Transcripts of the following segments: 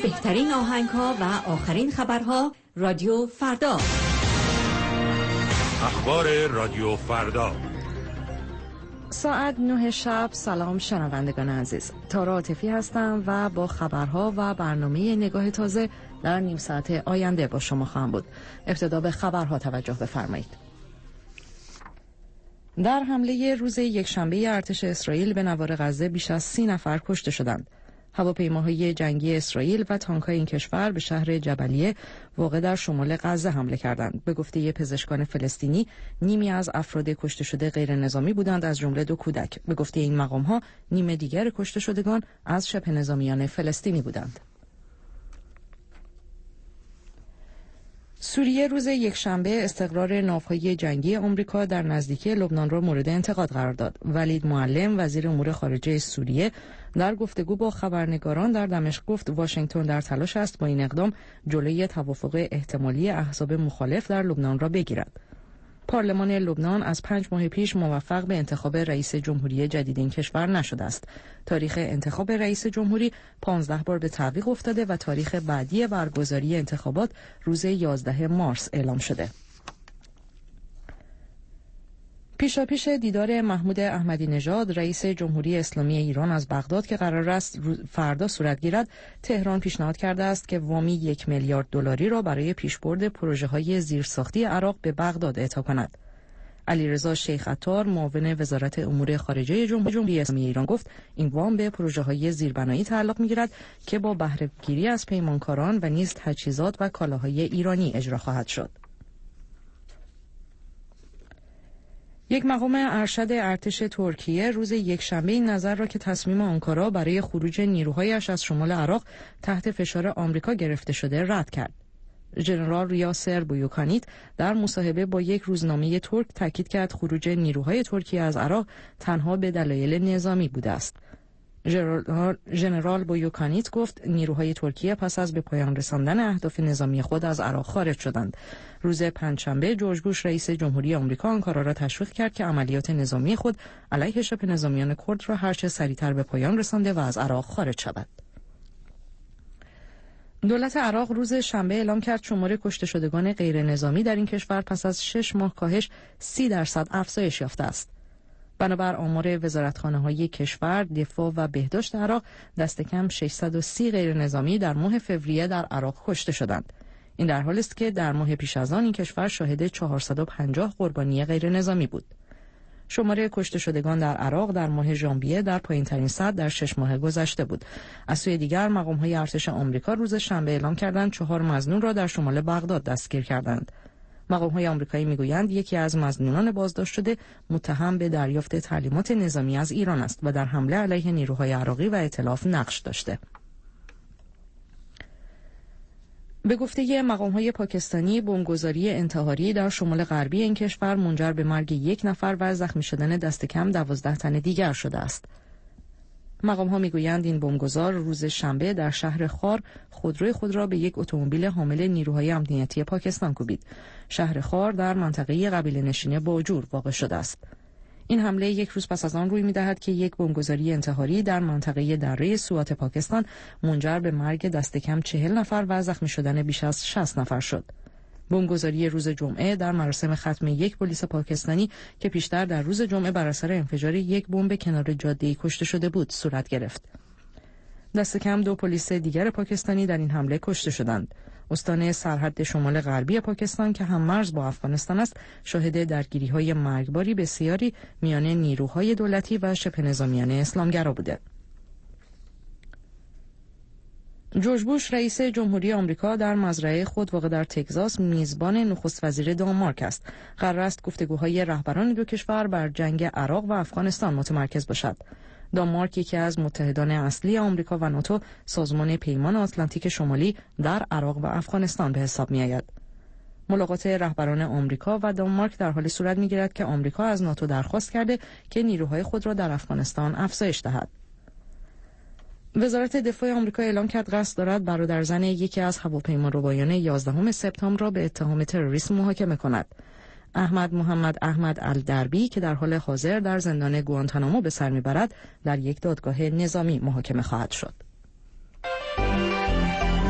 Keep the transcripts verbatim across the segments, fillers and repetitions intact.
بهترین آهنگ‌ها و آخرین خبرها. رادیو فردا. اخبار رادیو فردا. ساعت نه شب. سلام شنوندگان عزیز، تارا عاطفی هستم و با خبرها و برنامه نگاه تازه در نیم ساعت آینده با شما خواهم بود. ابتدا به خبرها توجه بفرمایید. در حمله روز یکشنبه ارتش اسرائیل به نوار غزه بیش از سی نفر کشته شدند. هواپیماهای جنگی اسرائیل و تانک‌های این کشور به شهر جبلیه واقع در شمال غزه حمله کردند. به گفته پزشکان فلسطینی، نیمی از افراد کشته شده غیر نظامی بودند، از جمله دو کودک. به گفته این مقام‌ها، نیم دیگر کشته شدگان از شبه نظامیان فلسطینی بودند. سوریه روز یکشنبه استقرار ناوهای جنگی آمریکا در نزدیکی لبنان را مورد انتقاد قرار داد. ولید معلم، وزیر امور خارجه سوریه، در گفتگو با خبرنگاران در دمشق گفت واشنگتن در تلاش است با این اقدام جلوی توافق احتمالی احزاب مخالف در لبنان را بگیرد. پارلمان لبنان از پنج ماه پیش موفق به انتخاب رئیس جمهوری جدید این کشور نشده است. تاریخ انتخاب رئیس جمهوری پانزده بار به تعویق افتاده و تاریخ بعدی برگزاری انتخابات روز یازده مارس اعلام شده. پیشاپیش دیدار محمود احمدی نژاد رئیس جمهوری اسلامی ایران از بغداد که قرار است فردا صورت گیرد، تهران پیشنهاد کرده است که وامی یک میلیارد دلاری را برای پیشبرد پروژه‌های زیرساختی عراق به بغداد اعطا کند. علیرضا شیخ عطار، معاون وزارت امور خارجه جمهوری اسلامی ایران، گفت این وام به پروژه‌های زیربنایی تعلق می‌گیرد که با بهره‌گیری از پیمانکاران و نیز تجهیزات و کالاهای ایرانی اجرا خواهد شد. یک مقام ارشد ارتش ترکیه روز یکشنبه این نظر را که تصمیم آنکارا برای خروج نیروهایش از شمال عراق تحت فشار آمریکا گرفته شده رد کرد. ژنرال ریاسر بویوکانیت در مصاحبه با یک روزنامه ترک تاکید کرد خروج نیروهای ترکیه از عراق تنها به دلایل نظامی بوده است. ژنرال بویوکانیت گفت نیروهای ترکیه پس از به پایان رساندن اهداف نظامی خود از عراق خارج شدند. روز پنجشنبه جورج بوش رئیس جمهوری آمریکا آنکارا را تشویق کرد که عملیات نظامی خود علیه شبه نظامیان کرد را هرچه سریعتر به پایان رسانده و از عراق خارج شود. دولت عراق روز شنبه اعلام کرد شمار کشته شدگان غیر نظامی در این کشور پس از شش ماه کاهش سی درصد افزایش یافته است. بنابر آمار وزارتخانه‌های کشور، دفاع و بهداشت عراق، دست کم ششصد و سی غیر نظامی در ماه فوریه در عراق کشته شدند. این در حالی است که در ماه پیش از آن این کشور شاهد چهارصد و پنجاه قربانی غیر نظامی بود. شمار کشته شدگان در عراق در ماه ژانویه در پایین‌ترین سطح در شش ماه گذشته بود. از سوی دیگر مقام‌های ارتش آمریکا روز شنبه اعلام کردند چهار مظنون را در شمال بغداد دستگیر کردند. مقام‌های آمریکایی میگویند یکی از مظنونان بازداشت شده متهم به دریافت تعلیمات نظامی از ایران است و در حمله علیه نیروهای عراقی و ائتلاف نقش داشته. به گفته مقام‌های پاکستانی، بمبگذاری انتحاری در شمال غربی این کشور منجر به مرگ یک نفر و زخمی شدن دست کم دوازده تن دیگر شده است. مقام‌ها میگویند این بمبگذار روز شنبه در شهر خار خودروی خود را به یک اتومبیل حامل نیروهای امنیتی پاکستان کوبید. شهر خار در منطقه قبیله‌نشین باجور واقع شده است. این حمله یک روز پس از آن روی می‌دهد که یک بمبگذاری انتحاری در منطقه دره سوات پاکستان منجر به مرگ دست کم چهل نفر و زخمی شدن بیش از شصت نفر شد. بمبگذاری روز جمعه در مراسم ختم یک پلیس پاکستانی که پیشتر در روز جمعه بر اثر انفجار یک بمب کنار جاده‌ای کشته شده بود صورت گرفت. دست کم دو پلیس دیگر پاکستانی در این حمله کشته شدند. استان سرحد شمال غربی پاکستان که هم مرز با افغانستان است، شاهد درگیری‌های مرگباری بسیاری میان نیروهای دولتی و شبه نظامیان اسلامگرا بوده. جورج بوش رئیس جمهوری آمریکا در مزرعه خود واقع در تگزاس میزبان نخست وزیر دانمارک است. قرار است گفتگوهای رهبران دو کشور بر جنگ عراق و افغانستان متمرکز باشد. دانمارک یکی از متحدان اصلی آمریکا و ناتو، سازمان پیمان آتلانتیک شمالی در عراق و افغانستان به حساب می‌آید. ملاقات رهبران آمریکا و دانمارک در حال صورت می‌گیرد که آمریکا از ناتو درخواست کرده که نیروهای خود را در افغانستان افزایش دهد. وزارت دفاع آمریکا اعلام کرد قصد دارد برادرزن یکی از هواپیماربایان یازدهم سپتامبر را به اتهام تروریسم محاکمه کند. احمد محمد احمد الدربی که در حال حاضر در زندان گوانتانامو به سر میبرد در یک دادگاه نظامی محاکمه خواهد شد.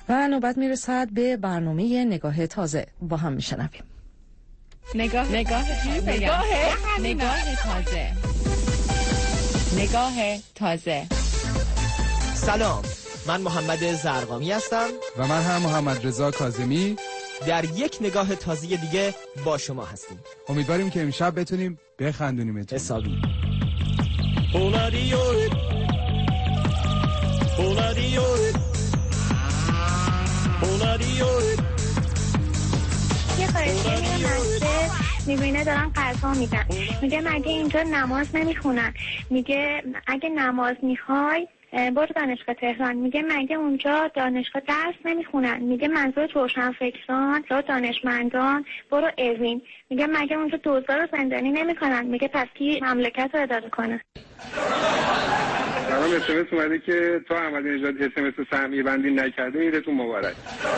و نوبت میرسد به برنامه نگاه تازه. با هم میشنویم. نگاه نگاه نگاه نگاه تازه نگاه تازه. سلام، من محمد زرقامی هستم و من هم محمد رضا کاظمی. در یک نگاه تازه دیگه با شما هستیم. امیدواریم که امشب بتونیم بخندونیمتون. حسابی. یه فرشته میره مسجد، میبینه دارن قضا میدن، میگه مگه اینجا نماز نمیخونن؟ میگه اگه نماز میخوای برو دانشگاه تهران. میگه مگه اونجا دانشگاه درس نمیخونن؟ میگه منظور روشنفکران یا دانشمندان، برو اوین. میگه مگه اونجا دزدا رو زندانی نمیکنن؟ میگه پس کی مملکت رو اداره کنه؟ الان اس ام اس اومده که تا احمدی نژاد اس ام اس سهمیه بندی نکرده، ایدتون مبارک.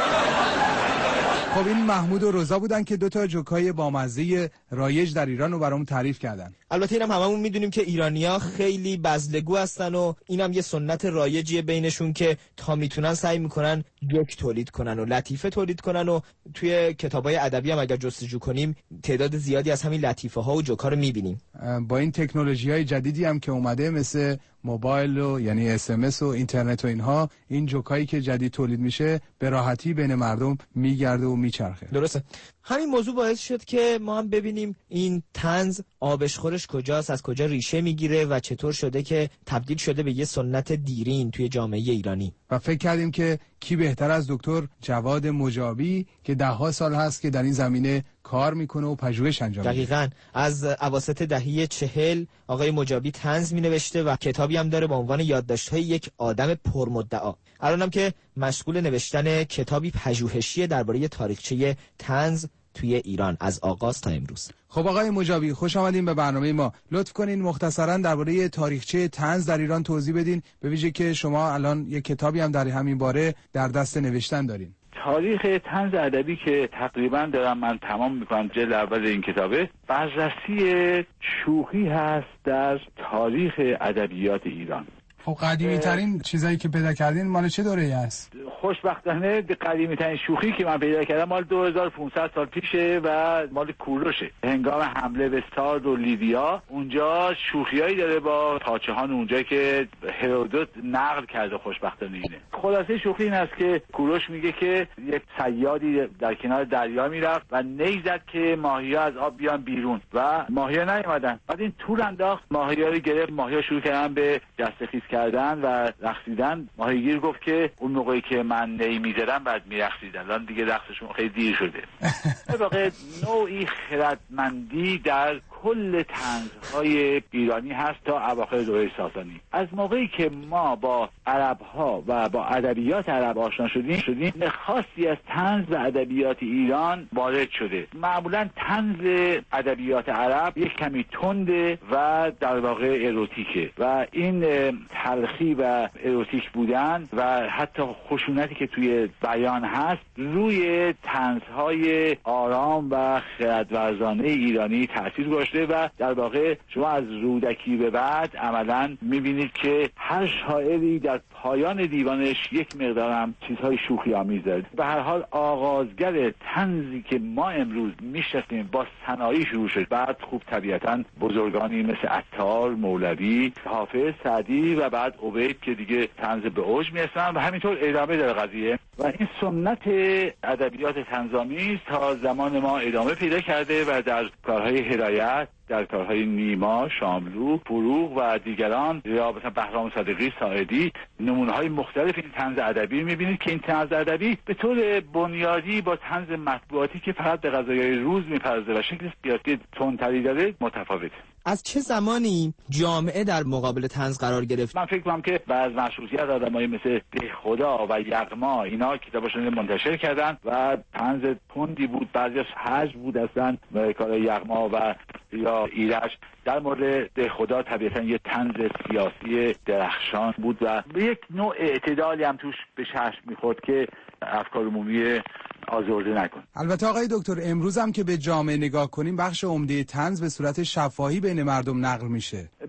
خب این محمود و رضا بودن که دوتا جوکای بامزه رایج در ایران رو برامون تعریف کردن. البته اینم هممون میدونیم که ایرانی‌ها خیلی بزلگو هستن و اینم یه سنت رایجیه بینشون که تا میتونن سعی میکنن جوک تولید کنن و لطیفه تولید کنن و توی کتابای ادبی هم اگر جستجو کنیم تعداد زیادی از همین لطیفه ها و جوک ها رو میبینیم. با این تکنولوژی‌های جدیدی هم که اومده مثل موبایل و یعنی اس ام اس و اینترنت و اینها، این جوکایی که جدید تولید میشه به راحتی بین مردم میگرده و میچرخه. درسته. همین موضوع باعث شد که ما هم ببینیم این طنز آبشخورش کجاست، از کجا ریشه میگیره و چطور شده که تبدیل شده به یه سنت دیرین توی جامعه ایرانی. و فکر کردیم که کی بهتر از دکتر جواد مجابی که ده ها سال هست که در این زمینه کار میکنه و پژوهش انجام میده. دقیقاً از اواسط دهه چهل آقای مجابی طنز مینوشته و کتابی هم داره با عنوان یادداشت‌های یک آدم پرمدعا. الانم که مشغول نوشتن کتابی پژوهشی درباره تاریخچه طنز توی ایران از آغاز تا امروز. خب آقای مجابی، خوش آمدین به برنامه ما. لطف کنین مختصراً درباره تاریخچه طنز در ایران توضیح بدین، به ویژه که شما الان یک کتابی هم در همین باره در دست نوشتن دارین. تاریخ طنز ادبی که تقریبا دارم من تمام میکنم، جلد اول این کتابه، بررسی شوخی هست در تاریخ ادبیات ایران. خب قدیمی ترین چیزایی که پیدا کردین مال چه دوره‌ای است؟ خوشبختانه قدیمی ترین شوخی که من پیدا کردم مال دو هزار و پانصد سال پیشه و مال کوروشه. هنگام حمله به سارد و لیدیا اونجا شوخیایی داره با پادشاهان اونجا که هرودوت نقل کرده. خوشبختانه اینه. خلاصه شوخی این است که کوروش میگه که یک صیادی در کنار دریا میرفت و نی زد که ماهی‌ها از آب بیان بیرون و ماهی‌ها نیومدن. بعد این تور انداخت، ماهی‌ها رو گرفت، ماهی‌ها شروع کردن به دستخیز کردن و رقصیدن. ماهیگیر گفت که اون موقعی که من نی می‌زدم بعد می‌رقصیدن، الان دیگه رقصشون خیلی دیر شده. به واقع نوعی خردمندی در کل طنزهای ایرانی هست تا اواخر دوره ساسانی. از موقعی که ما با عرب‌ها و با ادبیات عرب آشنا شدیم شدیم خاصی از طنز و ادبیات ایران وارد شده. معمولا طنز ادبیات عرب یک کمی تنده و در واقع اروتیکه و این تلخی و اروتیک بودن و حتی خشونتی که توی بیان هست روی طنزهای آرام و خردورزانه ایرانی تاثیر گذاشته و در واقع شما از رودکی به بعد عملا میبینید که هر شاعری در پایان دیوانش یک مقدارم چیزهای شوخی آمیز داره. به هر حال آغازگر طنزی که ما امروز میشناسیم با سنایی شروع شد، بعد خوب طبیعتا بزرگانی مثل عطار، مولوی، حافظ، سعدی و بعد عبید که دیگه طنز به اوج میرسن و همینطور ادامه داره قضیه و این سنت ادبیات طنزآمیز تا زمان ما ادامه پیدا کرده و در کارهای هدایت، در کارهای نیما، شاملو، فروغ و دیگران یا مثلا بهرام صادقی، ساعدی، نمونه‌های مختلف این طنز ادبی می‌بینید که این طنز ادبی به طور بنیادی با طنز مطبوعاتی که فقط به قضایای روز می‌پردازه و شکل سیاسی تندتری داره متفاوته. از چه زمانی جامعه در مقابل طنز قرار گرفت؟ من فکر کنم که بعض مشروطیت آدمایی مثل دهخدا و یغما اینا کتاباشون منتشر کردن و طنز تندی بود، بعضیش هجو بود اصلا کار یغما و یا ایرج. در مورد دهخدا طبیعتا یه طنز سیاسی درخشان بود و به یک نوع اعتدالی هم توش به چشم می‌خورد که افکار عمومی آزرده نکن. البته آقای دکتر امروز هم که به جامعه نگاه کنیم بخش عمده طنز به صورت شفاهی بین مردم نقل میشه.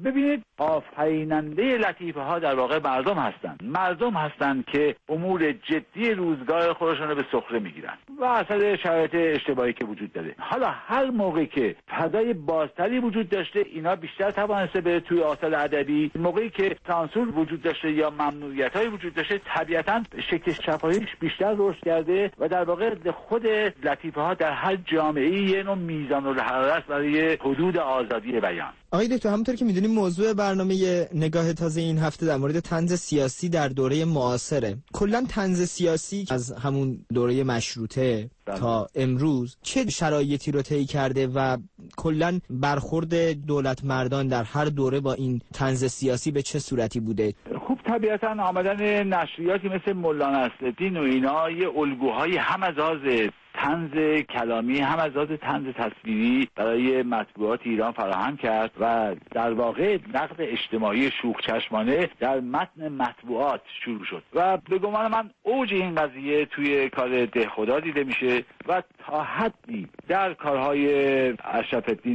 ببینید آفریننده لطیفه ها در واقع مردم هستند. مردم هستند که امور جدی روزگار خودشون رو به سخره میگیرن و اصلا شرایط اشتباهی که وجود داره. حالا هر موقعی که فضای بازتری وجود داشته اینا بیشتر توانسته به توی آثار ادبی، موقعی که سانسور وجود داشته یا ممنوعیت‌های وجود داشته طبیعتاً شکل شفاهیش بیشتر رشد کرده و در واقع خود لطیفه ها در هر جامعه‌ای یه نوع میزان الحرارت برای حدود آزادی بیان. آقای دکتر، همونطور که میدونیم موضوع برنامه نگاه تازه این هفته در مورد طنز سیاسی در دوره معاصره. کلا طنز سیاسی از همون دوره مشروطه بله. تا امروز چه شرایطی رو طی کرده و کلا برخورد دولت مردان در هر دوره با این طنز سیاسی به چه صورتی بوده؟ خب طبیعتاً آمدن نشریاتی مثل مولانا نصرالدین و اینا یه الگوهای هم از لحاظ طنز کلامی هم از لحاظ طنز تصویری برای مطبوعات ایران فراهم کرد و در واقع نقد اجتماعی شوخ چشمانه در متن مطبوعات شروع شد و به گمان من اوج این قضیه توی کار دهخدا دیده میشه و تا حدی در کارهای اشرف‌الدین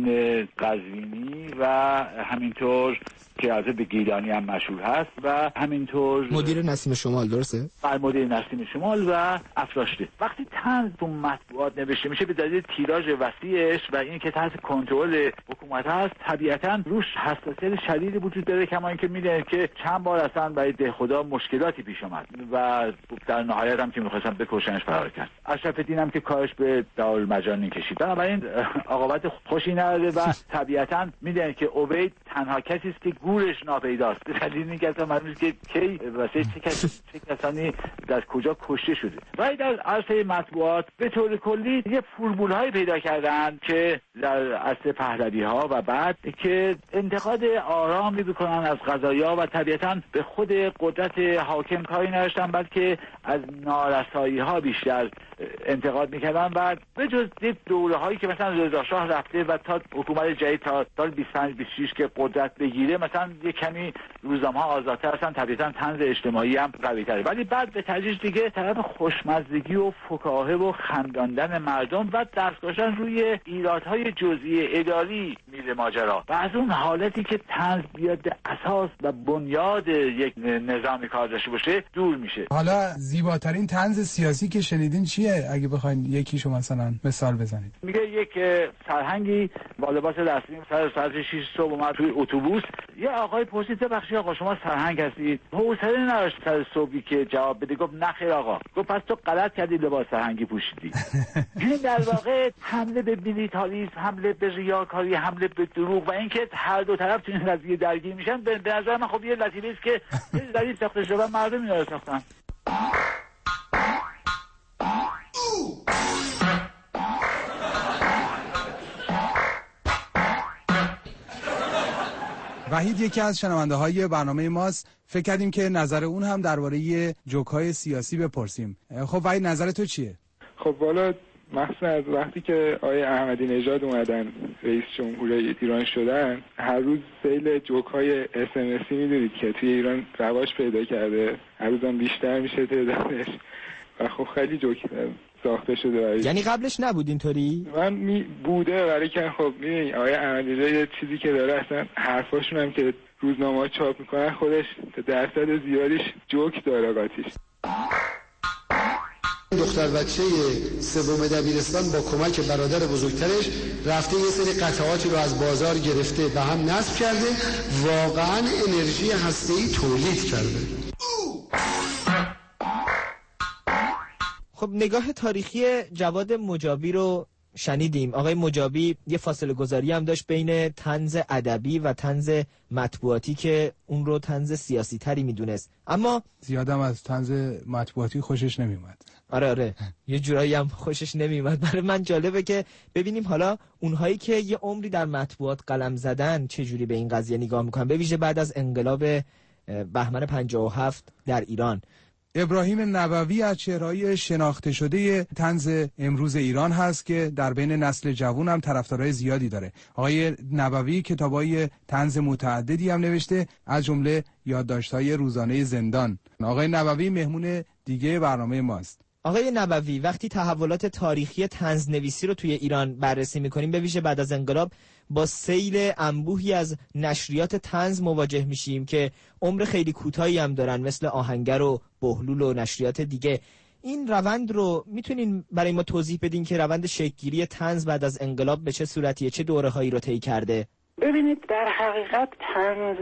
قزوینی و همینطور که از به گیلانی هم مشهور هست و همینطور مدیر نسیم شمال، درسته؟ بله، مدیر نسیم شمال و افراشته. وقتی طنز تو مطبوعات نوشته میشه به دلیل تیراژ وسیعش و این که تحت کنترل حکومت هست طبیعتاً روش حساسیت شدیدی وجود داره، کما اینکه میدونید که چند بار اصلا برای دهخدا مشکلاتی پیش اومد و در نهایت هم که می‌خواستن بکشنش فرار کرد. اشرف‌الدین هم که کارش به دارالمجانین کشید. بنابراین عاقبت خوشی نداره و طبیعتاً میدونید که عبید تنها کسی است که گورش ناپیداست. دلیل اینکه اصلا معلومه که کی واسه چه کسی چه کسانی در کجا کشته شده. ولی در عرصه مطبوعات به طور کلی یه فرمول‌های پیدا کردن که در عصر پهلوی‌ها و بعد که انتقاد آرامی بکنن از قضایا و طبیعتاً به خود قدرت حاکم کاری نداشتن، بلکه از نارسایی‌ها بیشتر انتقاد می‌کردن و به جز دوره‌هایی که مثلا رضا شاه رفته و تا حکومت جدید تا سال بیست و پنج بیست و شش که قدرت بگیره مثلا یه کمی روزنامه‌ها آزادتر هستن، طبیعتاً طنز اجتماعی هم قوی‌تره، ولی بعد به تدریج دیگه طرف خوشمزگی و فکاهه و خنداندن مردم و دست گذاشتن روی ایرادهای جزئی اداری میره ماجرا و از اون حالتی که طنز بیاد به اساس و بنیاد یک نظام کار داشته باشه دور میشه. حالا زیباترین طنز سیاسی که شنیدین چیه؟ اگه بخواید یکیشو مثلا مثال بزنید. میگه یک سرهنگی با لباس رسمی سر ساعت شش صبح اومد توی اتوبوس، یه آقای پرسید بخشی آقا شما سرهنگ هستید؟ حوصله نداشت سر صبحی که جواب بده، گفت نه خیر آقا. گفت پس تو غلط کردی لباس سرهنگی پوشیدی. این در واقع حمله به میلیتاریسم، حمله به ریاکاری، حمله به دروغ و اینکه هر دو طرف تو این قضیه درگیر میشن به نظر من خب یه لطیفه است که دلیل ساخته شده و مردم اینا رو ساختن. وحید یکی از شنونده های برنامه ماست، فکر کردیم که نظر اون هم درباره جوک های سیاسی بپرسیم. خب وحید نظر تو چیه؟ خب والا مخصوصا از وقتی که آقای احمدی نژاد اومدن رئیس جمهوری ایران شدن، هر روز سیل جوک های اس ام اسی میدونید که توی ایران رواج پیدا کرده، هر روزم بیشتر میشه تعدادش و خب خیلی جوک ساخته شده برای. یعنی قبلش نبود اینطوری؟ من می بوده برای که خب میدونی آقای احمدی نژاد یه چیزی که داره اصلا حرفاشون هم که روزنامه‌ها چاپ میکنن خودش درصد زیادیش جوک داره قاطیش. دختر بچه سوم دبیرستان با کمک برادر بزرگترش رفته یه سری قطعاتی رو از بازار گرفته به هم نصب کرده، واقعا انرژی هسته‌ای تولید کرده. خب نگاه تاریخی جواد مجابی رو شنیدیم. آقای مجابی یه فاصله گذاری هم داشت بین طنز ادبی و طنز مطبوعاتی که اون رو طنز سیاسی تری میدونست، اما زیادم از طنز مطبوعاتی خوشش نمیومد. آره آره یه جورایی هم خوشش نمیومد. برای من جالبه که ببینیم حالا اونهایی که یه عمری در مطبوعات قلم زدن چه جوری به این قضیه نگاه میکنن، به ویژه بعد از انقلاب بهمن پنجاه و هفت در ایران. ابراهیم نبوی از چهره‌های شناخته شده طنز امروز ایران هست که در بین نسل جوان هم طرفدارای زیادی داره. آقای نبوی کتابای طنز متعددی هم نوشته، از جمله یادداشت‌های روزانه زندان. آقای نبوی مهمون دیگه برنامه ماست. آقای نبوی، وقتی تحولات تاریخی طنزنویسی رو توی ایران بررسی میکنیم، به ویژه بعد از انقلاب، با سیل انبوهی از نشریات طنز مواجه میشیم که عمر خیلی کوتاهی هم دارن، مثل آهنگر و بهلول و نشریات دیگه. این روند رو میتونین برای ما توضیح بدین که روند شکل‌گیری طنز بعد از انقلاب به چه صورتیه، چه دوره‌هایی رو طی کرده؟ ببینید، در حقیقت طنز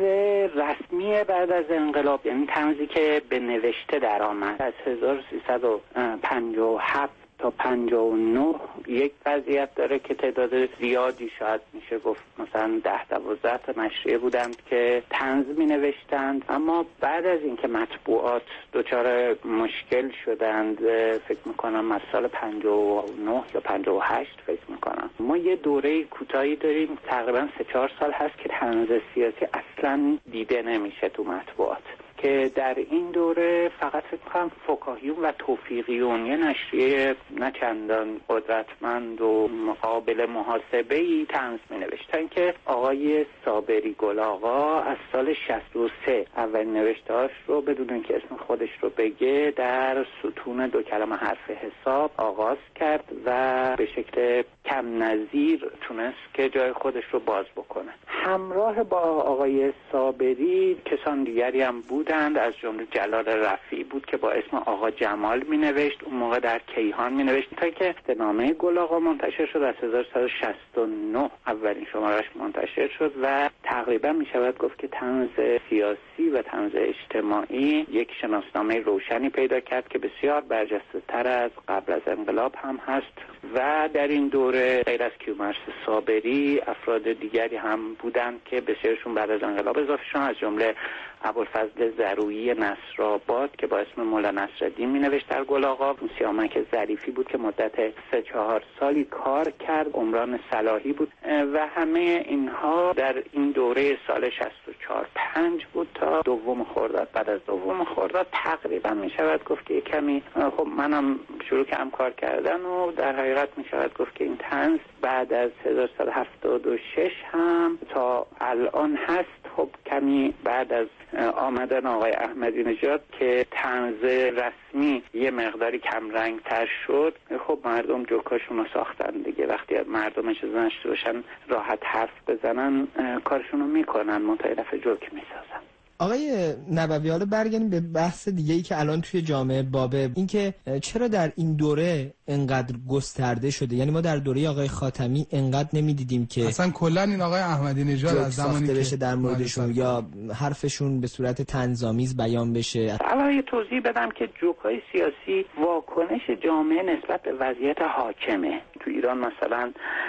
رسمی بعد از انقلاب، یعنی طنزی که به نوشته در آمد از هزار و سیصد و پنجاه و هفت تا پنجاه و نه، یک وضعیت داره که تعداد زیادی، شاید میشه گفت مثلا ده دوازده تا نشریه بودند که طنز می نوشتند، اما بعد از اینکه مطبوعات دچار مشکل شدند، فکر میکنم از سال پنجاه و نه یا پنجاه و هشت فکر میکنم، ما یه دوره کوتاهی داریم، تقریبا سه چهار سال هست که طنز سیاسی اصلا دیده نمیشه تو مطبوعات، که در این دوره فقط فکر کنم فکاهیون و توفیقیون، یه نشریه نه چندان قدرتمند و قابل محاسبه‌ای طنز می‌نوشتن که آقای صابری گل آقا از سال شصت و سه اول نوشته‌هاش رو بدون اینکه اسم خودش رو بگه در ستون دو کلمه حرف حساب آغاز کرد و به شکل کم نظیر تونست که جای خودش رو باز بکنه. همراه با آقای صابری کسان دیگری هم بودند، از جمله جلال رفیعی بود که با اسم آقا جمال می نوشت، اون موقع در کیهان می نوشت، تا که نامه گل آقا منتشر شد از هزار و سیصد و شصت و نه اولین شمارش منتشر شد و تقریبا می شود گفت که طنز سیاسی و طنز اجتماعی یک شناسنامه روشنی پیدا کرد که بسیار برجسته تر از قبل از انقلاب هم هست. و در این دوره غیر از کیومرث صابری افراد دیگری هم بودند که بسیارشون بعد از انقلاب اضافه شدن، از جمله ابوالفضل زرویی نصرآباد که با اسم مولا نصرالدین می نوشت در گل آقا، سیامک ظریفی بود که مدت سه چهار سالی کار کرد، عمران صلاحی بود و همه اینها در این دوره سال شصت و چهار پنج بود تا دوم خرداد. بعد از دوم خرداد تقریبا می شود گفت که کمی، خب منم شروع کردم کار کردن و در حقیقت می شود گفت که این طنز بعد از هزار و سیصد و هفتاد و شش هم تا الان هست. خب کمی بعد از آمدن آقای احمدی نژاد که طنز رسمی یه مقداری کم رنگ تر شد، خب مردم جوکاشون رو ساختن دیگه. وقتی مردم اجازه نشته باشن راحت حرف بزنن، کارشون رو میکنن، منتهی دفعه جوک میسازن. آقای نبوی، حالا برگردیم به بحث دیگه‌ای که الان توی جامعه بابه، این که چرا در این دوره انقدر گسترده شده. یعنی ما در دوره آقای خاتمی انقدر نمیدیدیم که اصلا کلا این آقای احمدی نژاد از زمانی که بشه در موردشون یا حرفشون به صورت طنزآمیز بیان بشه. الان یه توضیح بدم که جوک‌های سیاسی واکنش جامعه نسبت به وضعیت حاکمه. تو ایران مثلا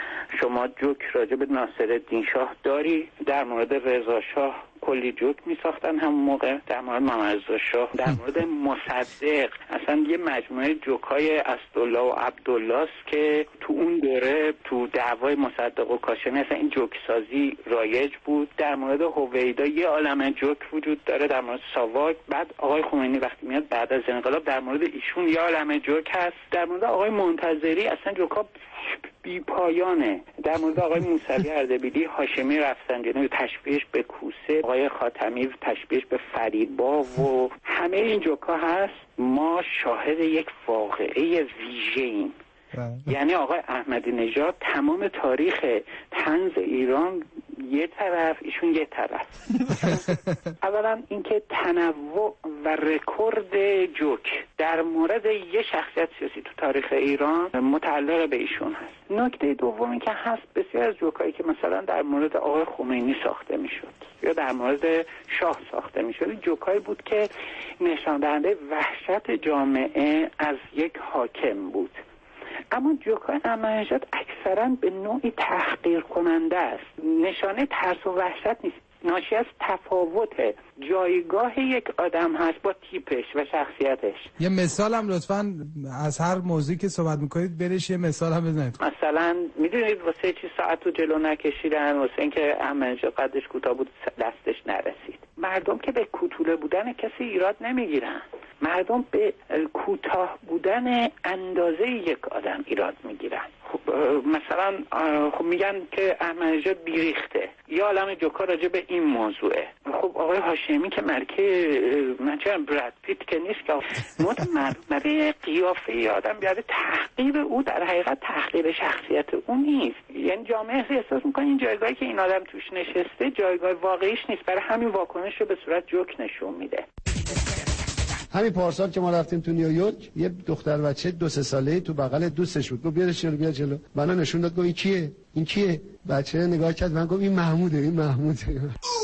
شما جوک راجع به ناصرالدین شاه داری، در مورد رضا شاه کلی جوک می ساختن همون موقع، در مورد محمد رضا شاه، در مورد مصدق اصلا یه مجموعه جوکای اسدالله و عبدالله است که تو اون دوره تو دعوای مصدق و کاشانی اصلا این جوک سازی رایج بود. در مورد هویدا یه عالمه جوک وجود داره، در مورد ساواک. بعد آقای خمینی وقتی میاد بعد از انقلاب در مورد ایشون یه عالمه جوک هست. در مورد آقای منتظری اصلا جوکا بی پایانه. در مورد آقای موسوی اردبیلی، هاشمی رفسنجانی تشبیهش به کوسه، آقای خاتمی تشبیهش به فریبا و همه این جوکا هست. ما شاهد یک واقعه ویژه‌ایم. یعنی آقای احمدی نژاد تمام تاریخ طنز ایران یه طرف، ایشون یه طرف. اولا اینکه تنوع و رکورد جوک در مورد یه شخصیت سیاسی تو تاریخ ایران متعلق به ایشون هست. نکته دومی که هست، بسیار از جوکایی که مثلا در مورد آقای خمینی ساخته میشد یا در مورد شاه ساخته میشد، جوکایی بود که نشان دهنده وحشت جامعه از یک حاکم بود. اما جوکای احمدی نژاد اکثرا به نوعی تحقیر کننده است. نشانه ترس و وحشت نیست، ناشی از تفاوت جایگاه یک آدم هست با تیپش و شخصیتش. یه مثال هم لطفاً از هر موضوعی که صحبت میکنید برش یه مثال هم بزنید. مثلا میدونید واسه چی ساعت رو جلو نکشیدن؟ واسه اینکه احمدی نژاد قدش کوتاه بود دستش نرسید. مردم که به کوتوله بودن کسی ایراد نمیگیرن، مردم به کوتاه بودن اندازه یک آدم ایراد میگیرن. خب مثلا خب میگن که احمدی نژاد بیریخته، یا عالم جوکا راجع به این موضوعه. خب آقای هاشمی که مرکه مثلا براد پیت که نیست که مد برای قیافه آدم بیاد تحقیر او در حقیقت تحقیر شخصیت او نیست. یعنی جامعه احساس میکنه این جایگاهی که این آدم توش نشسته جایگاه واقعیش نیست، برای همین واکنش رو به صورت جوک نشون میده. همین پارسال که ما رفتیم تو نیویورک یه دختر بچه دو سه ساله‌ای تو بغل دوستش بود، گفت بیا جلو بیا جلو، منو نشون داد، گفت این کیه این کیه بچه نگاه کرد، من گفت این محموده این محموده.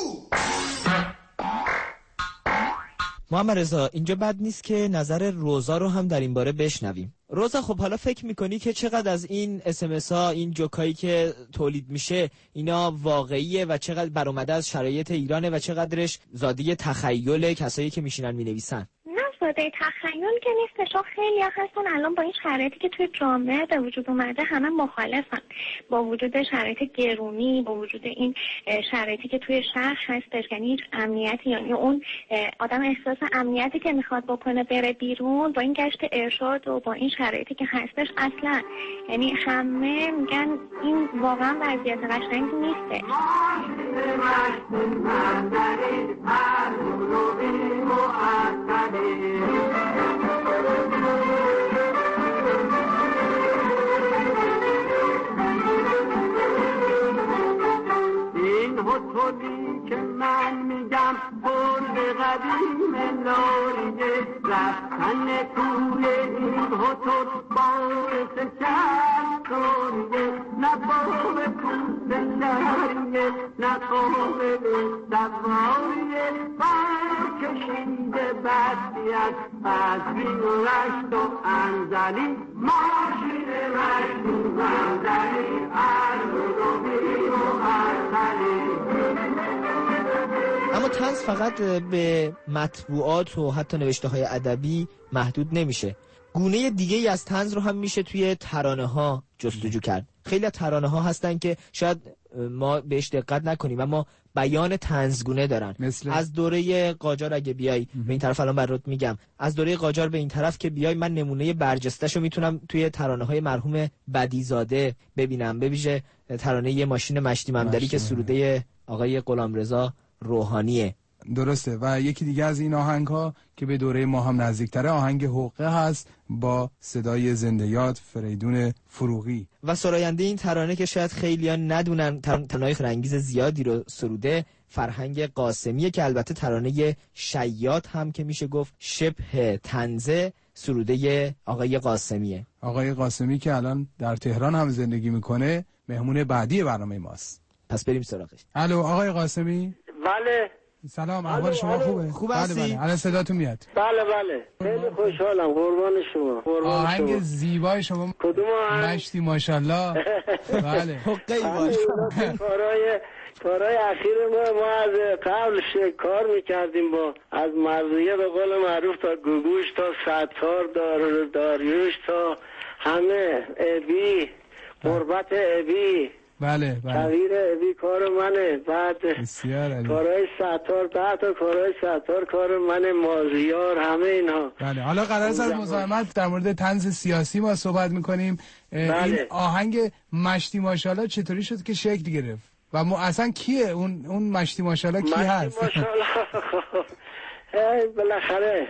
محمد رضا اینجا بد نیست که نظر روزا رو هم در این باره بشنویم. روزا خب حالا فکر میکنی که چقدر از این اس ام اس ها، این جوکایی که تولید میشه اینا واقعیه و چقدر برآمده از شرایط ایرانه و چقدرش زاده تخیل کسایی که میشینن مینویسن؟ زاده تخیل که نیستش. خیلی هستن الان با این شرایطی که توی جامعه به وجود اومده همه مخالفن، با وجود شرایط گرونی، با وجود این شرایطی که توی شهر هستش، یعنی هیچ امنیتی، یعنی اون آدم احساس امنیتی که میخواد بکنه بره بیرون با این گشت ارشاد و با این شرایطی که هستش اصلا، یعنی همه میگن این واقعا وضعیت قشنگی نیستش. این هتلی که من میگم برد قدیم لاریه، رفتن توی این هتل باعث شرطوریه، نه باب پوست لاریه نه قابل سواریه، بر کشیده بدیت از بین و رشت و انزلی، ماشین رشت و انزلی از و بین و انزلی. اما طنز فقط به مطبوعات و حتی نوشته های ادبی محدود نمیشه. گونه دیگه ای از طنز رو هم میشه توی ترانه ها جستجو کرد. خیلی ترانه ها هستن که شاید ما بهش دقت نکنیم اما بیان طنزگونه دارن. مثل؟ از دوره قاجار اگه بیای به این طرف، الان برات میگم، از دوره قاجار به این طرف که بیای من نمونه برجسته‌شو میتونم توی ترانه های مرحوم بدیزاده ببینم، به ویژه ترانه یه ماشین مشتی ممدلی که سروده آقای غلامرضا روحانیه. درسته. و یکی دیگه از این آهنگ ها که به دوره ما هم نزدیکتره آهنگ حقه هست با صدای زنده یاد فریدون فروغی. و سراینده این ترانه که شاید خیلی‌ها ندونن ترانه‌های رنگیز زیادی رو سروده فرهنگ قاسمیه که البته ترانه شیاد هم که میشه گفت شبه طنزه سروده آقای قاسمیه. آقای قاسمی که الان در تهران هم زندگی میکنه مهمون بعدی برنامه ماست. پس بریم سراغش. الو آقای قاسمی. بله. سلام، احوال شما خوبه؟ خوب هستی؟ بله بله الان صداتون میاد. بله بله خیلی خوشحالم، قربان شما. قربان آهنگ شما. زیبای شما. کدوم آهنگ؟ مشتی ماشاءالله. بله. حقه باش. کارهای کارهای اخیر ما ما از قبل کار میکردیم با از مرضیه به قول معروف تا گوگوش تا ستار دار داریوش تا همه ابی قربت ابی بله بله کویر ابی کار منه. بعد کارهای ستار بعد کارهای ستار کار من مازیار همه اینها. بله حالا قرار است از مزاحمت در مورد طنز سیاسی ما صحبت میکنیم. بله. این آهنگ مشتی ماشاءالله چطوری شد که شکل گرفت و ما اصلا کیه اون اون مشتی ماشاءالله کی هست؟ مشتی ماشاءالله بالاخره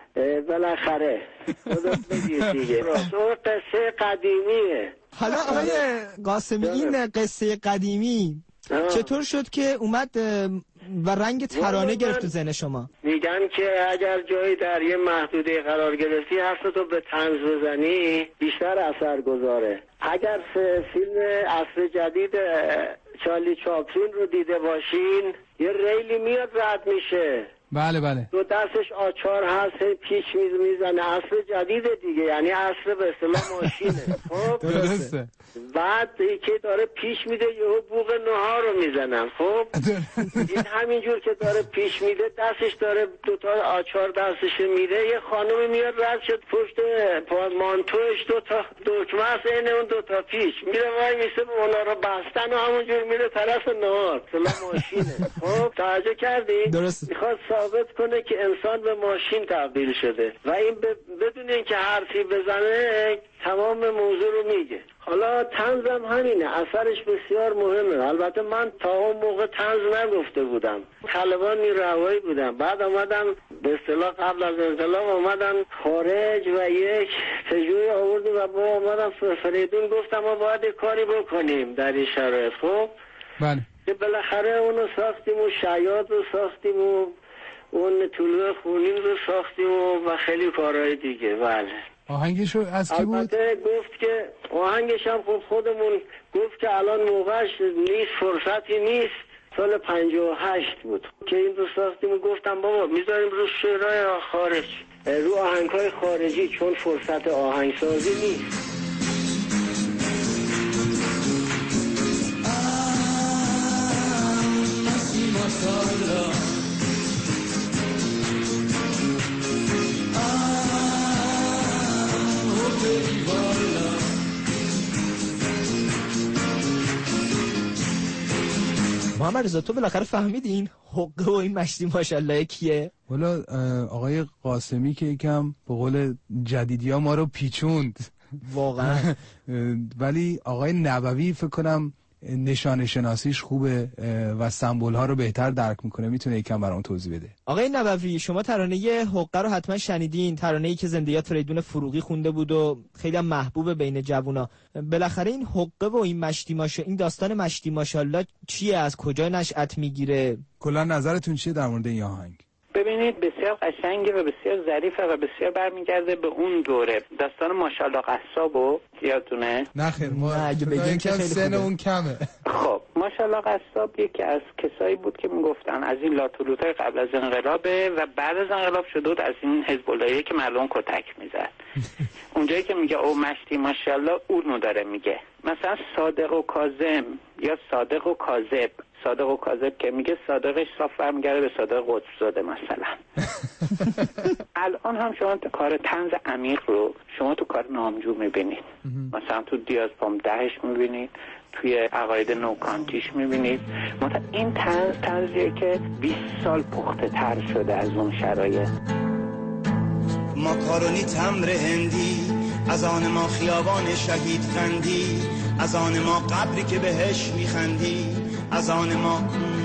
بالاخره خدا بگیر دیگه. اون قصه قدیمیه. حالا آقای قاسمی این قصه قدیمی چطور شد که اومد و رنگ ترانه گرفت تو ذهن شما؟ میگن که اگر جایی در یه محدوده قرار گرفتی حرفتو به طنز بزنی بیشتر اثر گذاره. اگر فیلم عصر جدید چارلی چاپلین رو دیده باشین یه ریلی میاد رد میشه، بله بله دو دستش آچار هست پیش میز میزنه، عصر جدید دیگه، یعنی عصر به اصطلاح ماشینه. خب درسته. بعد که داره پیش میده یهو بوق نهار رو میزنن. خب این همینجور که داره پیش میده دستش داره دوتا آچار دستش میده، یه خانومی میاد رد شد پشت مانتوش دوتا دکمه هست این اون دوتا پیش میره وای میسه اونا رو بستن و همونجور میره طرف نهار. اصلا ماشینه. خب توجه کردی؟ درست. میخواد ثابت کنه که انسان به ماشین تبدیل شده و این بدون اینکه حرفی بزنه تمام موضوع رو میگه. حالا طنزم همینه، اثرش بسیار مهمه. البته من تا اون موقع طنز نگفته بودم، طالبان نیروهایی بودم، بعد آمدم به اصطلاح قبل از انقلاب آمدم خارج و یک تجوی آوردیم و با آمدم فریدون گفتم ما باید کاری بکنیم در این شرایط. خب بله که بالاخره اونو ساختیم و شیاد رو ساختیم و اون طلوع خونین رو ساختیم و, و خیلی کارهای دیگه. بله آهنگشو از کی بود؟ البته گفت که آهنگش هم خود خودمون گفت که الان موقعش نیست، فرصتی نیست. سال پنجاه و هشت بود که این رو ساختیم و گفتم بابا میذاریم رو شعرهای خارج، رو آهنگهای خارجی، چون فرصت آهنگسازی نیست. محمد رضا تو بالاخره فهمیدین حقه و این مشتی ماشاءالله کیه؟ والا آقای قاسمی که یکم به قول جدیدی ها ما رو پیچوند واقعا. ولی آقای نبوی فکر کنم نشان شناسیش خوبه و سمبل ها رو بهتر درک میکنه، میتونه یکم برام توضیح بده. آقای نبوی شما ترانه حقه رو حتما شنیدین، ترانه‌ای که زندیات فریدون فروغی خونده بود و خیلی هم محبوب بین جوونا. بالاخره این حقه و این مشتی ماشا این داستان مشتی ماشاءالله چیه، از کجا نشأت میگیره؟ کلا نظرتون چیه در مورد این آهنگ؟ ببینید بسیار قشنگه و بسیار ظریفه و بسیار برمیگرده به اون دوره. داستان ماشاءالله قصابو یادتونه؟ نه خیر ما اگه بگیم که خیلی سن اون کمه. خب ماشاءالله قصاب یکی از کسایی بود که میگفتن از این لاتولوتای قبل از انقلابه و بعد از انقلاب شده بود از این حزب اللهی که مردم کتک میزد. اونجایی که میگه او مشتی ماشاءالله اونو داره میگه. مثلا صادق و کاظم یا صادق و کاذب. صادق و کاذب که میگه صادقش صاف برمیگرده به صادق قطب‌زاده مثلا. الان هم شما کار طنز عمیق رو شما تو کار نامجو میبینید، مثلا تو دیازپام دهش میبینید، توی عقاید نوکانتیش میبینید. مثلا این طنز طنزیه که بیست سال پخته تر شده از اون شرایط. ماکارونی تمر هندی، از آن ما خیابان شهید خندی، از آن ما قبری که بهش میخندی، از آن ما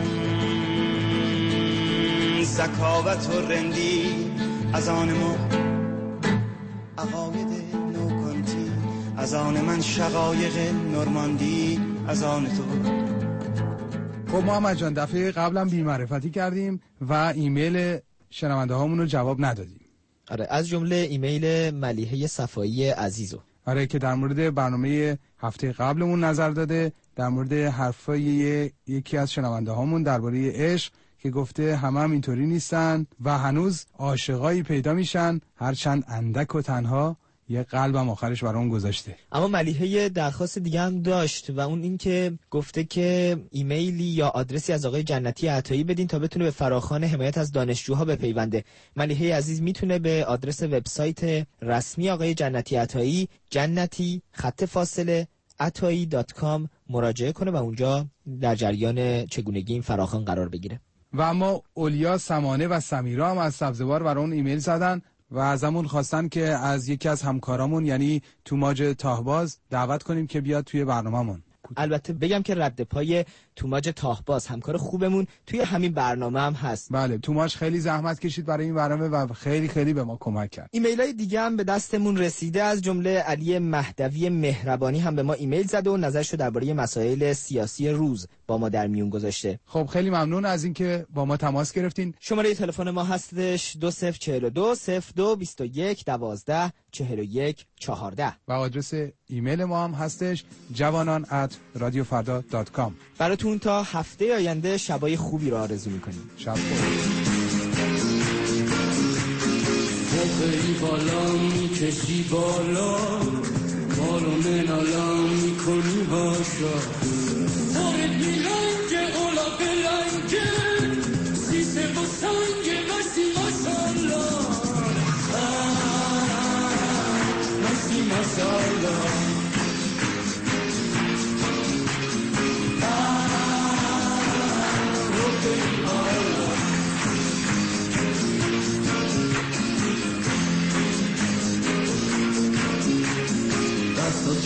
زکاوت و رندی، از آن ما عقاید نوکانتی، از آن من شقایق نورماندی، از آن تو. خب محمد جان دفعه قبلم بی‌معرفتی کردیم و ایمیل شنونده هامون رو جواب ندادیم. آره از جمله ایمیل ملیحه صفایی عزیزو. آره که در مورد برنامه هفته قبلمون نظر داده، در مورد حرفای یکی از شنونده هامون درباره عشق که گفته همه هم اینطوری نیستن و هنوز عاشقایی پیدا میشن هرچند اندک و تنها، یه قلبم آخرش برام گذاشته. اما ملیحه درخواست دیگه هم داشت و اون این که گفته که ایمیلی یا آدرسی از آقای جنتی عطایی بدین تا بتونه به فراخوان حمایت از دانشجوها بپیونده. ملیحه عزیز میتونه به آدرس وبسایت رسمی آقای جنتی عطایی جنتی خط فاصله عطایی دات کام مراجعه کنه و اونجا در جریان چگونگی این فراخوان قرار بگیره. و اما اولیا سمانه و سمیرا هم از سبزوار برای اون ایمیل زدن و ازمون خواستن که از یکی از همکارامون یعنی توماج تاهباز دعوت کنیم که بیاد توی برنامه‌مون. البته بگم که رد پای توماج تاهباز همکار خوبمون توی همین برنامه هم هست. بله توماج خیلی زحمت کشید برای این برنامه و خیلی خیلی به ما کمک کرد. ایمیلای دیگه هم به دستمون رسیده، از جمله علی مهدوی مهربانی هم به ما ایمیل زده و نظرش رو درباره مسائل سیاسی روز با ما در میون گذاشته. خب خیلی ممنون از اینکه با ما تماس گرفتین. شماره تلفن ما هستش دو صفر چهل و دو صفر دو بیست و یک دوازده چهل و یک چهارده و آدرس ایمیل ما هم هستش جوانان ات رادیو فردا دات کام. براتون تا هفته آینده شبای خوبی رو آرزو میکنیم. شب خوب. موقعی بالا میکشی بالا ما رو منالا میکنی هاشا مورد میلنگ اولا بلنگ سیسه و سنگ مرسی ماشالله مرسی ماشالله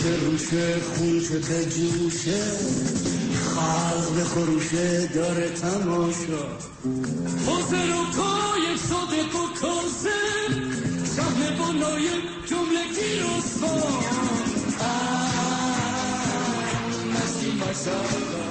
که روشه خون شده جوشه خلق به خروشه داره تماشا حاضر و کای صادق و کاسم شهن بانای جمله گیرستان مسیح مسیح